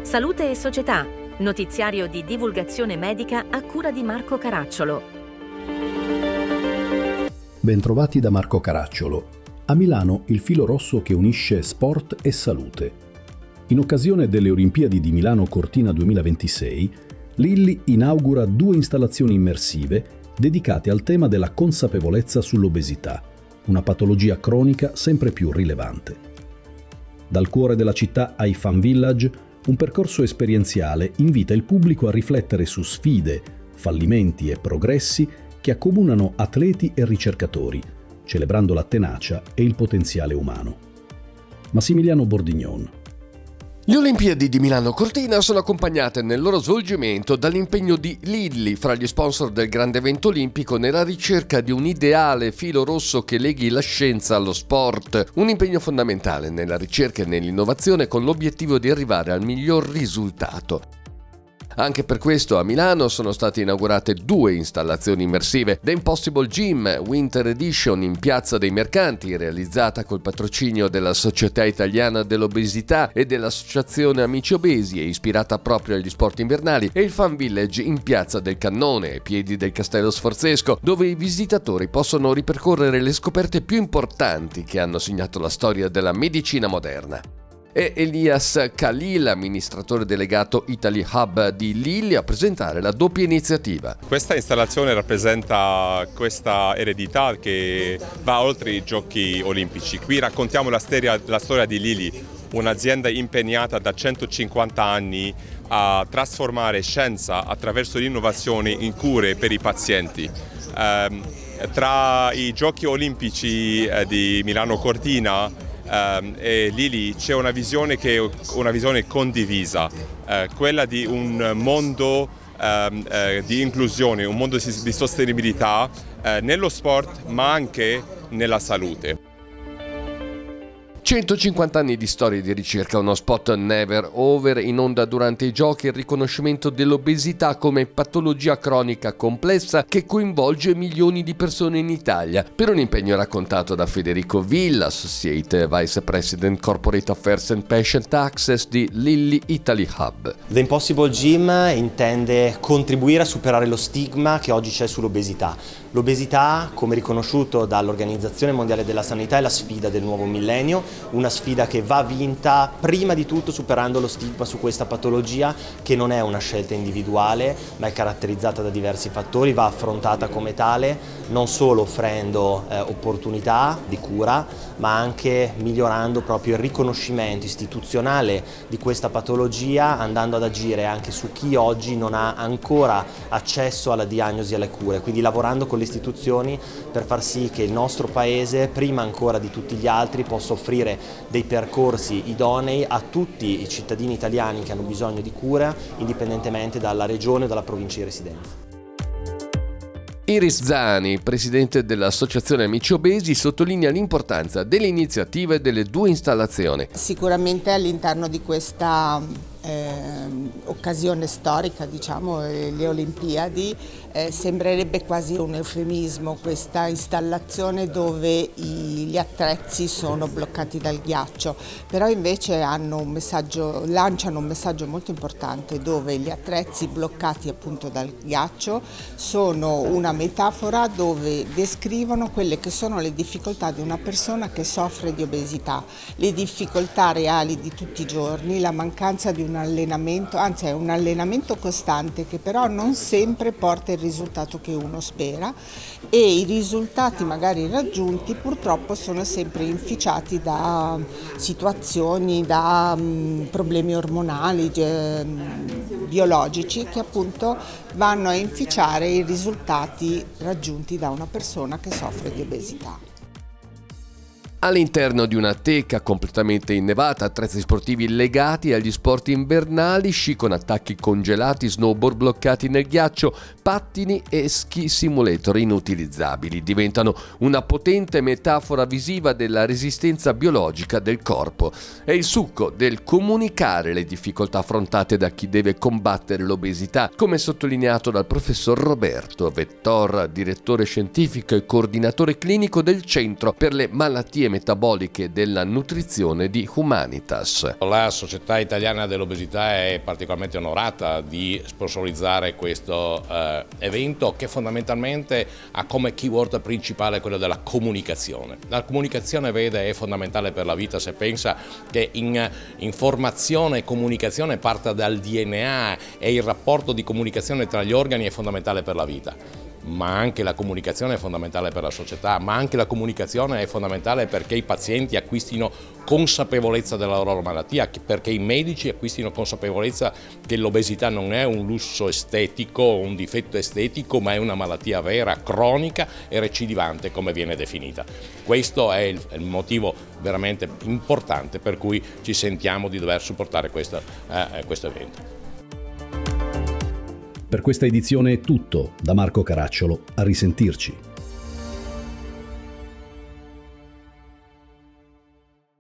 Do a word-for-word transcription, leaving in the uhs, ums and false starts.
Salute e Società, notiziario di divulgazione medica a cura di Marco Caracciolo. Bentrovati da Marco Caracciolo. A Milano il filo rosso che unisce sport e salute. In occasione delle Olimpiadi di Milano Cortina duemilaventisei, Lilly inaugura due installazioni immersive dedicate al tema della consapevolezza sull'obesità, una patologia cronica sempre più rilevante. Dal cuore della città ai Fan Village, un percorso esperienziale invita il pubblico a riflettere su sfide, fallimenti e progressi che accomunano atleti e ricercatori, celebrando la tenacia e il potenziale umano. Massimiliano Bordignon. Le Olimpiadi di Milano Cortina sono accompagnate nel loro svolgimento dall'impegno di Lilly fra gli sponsor del grande evento olimpico nella ricerca di un ideale filo rosso che leghi la scienza allo sport, un impegno fondamentale nella ricerca e nell'innovazione con l'obiettivo di arrivare al miglior risultato. Anche per questo a Milano sono state inaugurate due installazioni immersive: The Impossible Gym Winter Edition in Piazza dei Mercanti, realizzata col patrocinio della Società Italiana dell'Obesità e dell'Associazione Amici Obesi e ispirata proprio agli sport invernali, e il Fan Village in Piazza del Cannone, ai piedi del Castello Sforzesco, dove i visitatori possono ripercorrere le scoperte più importanti che hanno segnato la storia della medicina moderna. È Elias Khalil, amministratore delegato Italy Hub di Lilly, a presentare la doppia iniziativa. Questa installazione rappresenta questa eredità che va oltre i giochi olimpici. Qui raccontiamo la storia, la storia di Lilly, un'azienda impegnata da centocinquanta anni a trasformare scienza attraverso l'innovazione in cure per i pazienti. Um, tra i giochi olimpici eh, di Milano Cortina Um, e Lilly c'è una visione che è una visione condivisa, uh, quella di un mondo um, uh, di inclusione, un mondo di sostenibilità uh, nello sport ma anche nella salute. centocinquanta anni di storia di ricerca, uno spot never over in onda durante i giochi, il riconoscimento dell'obesità come patologia cronica complessa che coinvolge milioni di persone in Italia, per un impegno raccontato da Federico Villa, Associate Vice President Corporate Affairs and Patient Access di Lilly Italy Hub. The Impossible Gym intende contribuire a superare lo stigma che oggi c'è sull'obesità. L'obesità, come riconosciuto dall'Organizzazione Mondiale della Sanità, è la sfida del nuovo millennio, una sfida che va vinta prima di tutto superando lo stigma su questa patologia, che non è una scelta individuale ma è caratterizzata da diversi fattori, va affrontata come tale, non solo offrendo eh, opportunità di cura ma anche migliorando proprio il riconoscimento istituzionale di questa patologia, andando ad agire anche su chi oggi non ha ancora accesso alla diagnosi e alle cure, quindi lavorando con le istituzioni per far sì che il nostro paese, prima ancora di tutti gli altri, possa offrire dei percorsi idonei a tutti i cittadini italiani che hanno bisogno di cura, indipendentemente dalla regione o dalla provincia di residenza. Iris Zani, presidente dell'Associazione Amici Obesi, sottolinea l'importanza delle iniziative delle due installazioni. Sicuramente all'interno di questa eh, occasione storica, diciamo, le Olimpiadi, eh, sembrerebbe quasi un eufemismo questa installazione dove i, gli attrezzi sono bloccati dal ghiaccio, però invece hanno un messaggio, lanciano un messaggio molto importante, dove gli attrezzi bloccati appunto dal ghiaccio sono una metafora dove descrivono quelle che sono le difficoltà di una persona che soffre di obesità, le difficoltà reali di tutti i giorni, la mancanza di un allenamento, anzi è un allenamento costante che però non sempre porta il risultato che uno spera, e i risultati magari raggiunti purtroppo sono sempre inficiati da situazioni, da um, problemi ormonali, ge, biologici che appunto vanno a inficiare i risultati raggiunti da una persona che soffre di obesità. All'interno di una teca completamente innevata, attrezzi sportivi legati agli sport invernali, sci con attacchi congelati, snowboard bloccati nel ghiaccio, pattini e ski simulator inutilizzabili diventano una potente metafora visiva della resistenza biologica del corpo. È il succo del comunicare le difficoltà affrontate da chi deve combattere l'obesità, come sottolineato dal professor Roberto Vettor, direttore scientifico e coordinatore clinico del Centro per le Malattie terapie metaboliche della nutrizione di Humanitas. La Società Italiana dell'Obesità è particolarmente onorata di sponsorizzare questo eh, evento, che fondamentalmente ha come keyword principale quello della comunicazione. La comunicazione, vede, è fondamentale per la vita. Se pensa che in informazione e comunicazione parta dal D N A e il rapporto di comunicazione tra gli organi è fondamentale per la vita. Ma anche la comunicazione è fondamentale per la società, ma anche la comunicazione è fondamentale perché i pazienti acquistino consapevolezza della loro malattia, perché i medici acquistino consapevolezza che l'obesità non è un lusso estetico o un difetto estetico, ma è una malattia vera, cronica e recidivante, come viene definita. Questo è il, il motivo veramente importante per cui ci sentiamo di dover supportare questo, eh, questo evento. Per questa edizione è tutto. Da Marco Caracciolo, a risentirci.